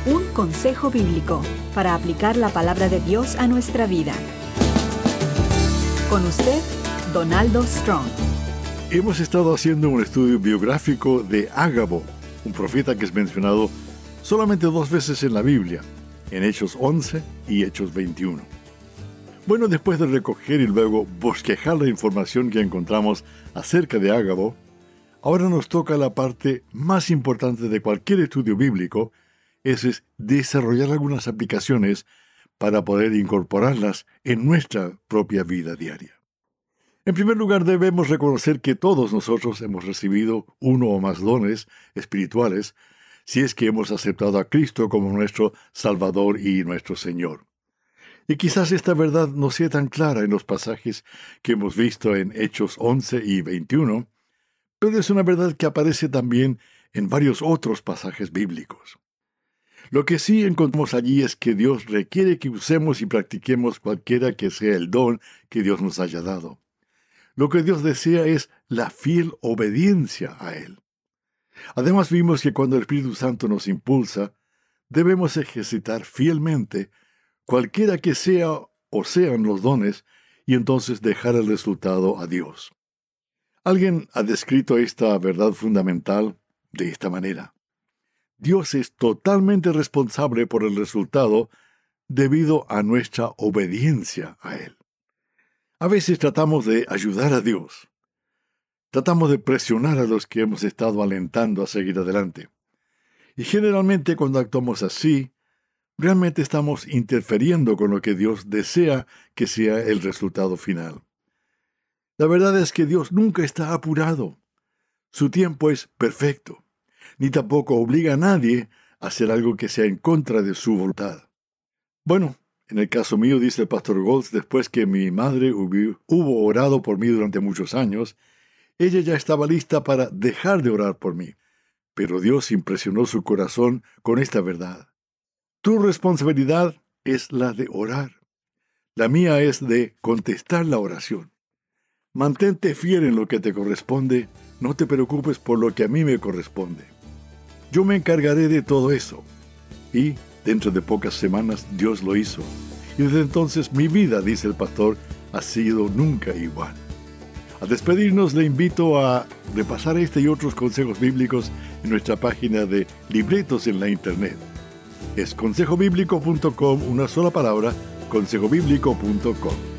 Un consejo bíblico para aplicar la palabra de Dios a nuestra vida. Con usted, Donaldo Strong. Hemos estado haciendo un estudio biográfico de Ágabo, un profeta que es mencionado solamente 2 veces en la Biblia, en Hechos 11 y Hechos 21. Bueno, después de recoger y luego bosquejar la información que encontramos acerca de Ágabo, ahora nos toca la parte más importante de cualquier estudio bíblico, es desarrollar algunas aplicaciones para poder incorporarlas en nuestra propia vida diaria. En primer lugar, debemos reconocer que todos nosotros hemos recibido uno o más dones espirituales si es que hemos aceptado a Cristo como nuestro Salvador y nuestro Señor. Y quizás esta verdad no sea tan clara en los pasajes que hemos visto en Hechos 11 y 21, pero es una verdad que aparece también en varios otros pasajes bíblicos. Lo que sí encontramos allí es que Dios requiere que usemos y practiquemos cualquiera que sea el don que Dios nos haya dado. Lo que Dios desea es la fiel obediencia a Él. Además vimos que cuando el Espíritu Santo nos impulsa, debemos ejercitar fielmente cualquiera que sea o sean los dones y entonces dejar el resultado a Dios. Alguien ha descrito esta verdad fundamental de esta manera: Dios es totalmente responsable por el resultado debido a nuestra obediencia a Él. A veces tratamos de ayudar a Dios. Tratamos de presionar a los que hemos estado alentando a seguir adelante. Y generalmente cuando actuamos así, realmente estamos interfiriendo con lo que Dios desea que sea el resultado final. La verdad es que Dios nunca está apurado. Su tiempo es perfecto. Ni tampoco obliga a nadie a hacer algo que sea en contra de su voluntad. Bueno, en el caso mío, dice el pastor Goltz, después que mi madre hubo orado por mí durante muchos años, ella ya estaba lista para dejar de orar por mí. Pero Dios impresionó su corazón con esta verdad: tu responsabilidad es la de orar. La mía es de contestar la oración. Mantente fiel en lo que te corresponde, no te preocupes por lo que a mí me corresponde. Yo me encargaré de todo eso. Y dentro de pocas semanas Dios lo hizo. Y desde entonces mi vida, dice el pastor, ha sido nunca igual. Al despedirnos le invito a repasar este y otros consejos bíblicos en nuestra página de libretos en la internet. Es consejobiblico.com, una sola palabra, consejobiblico.com.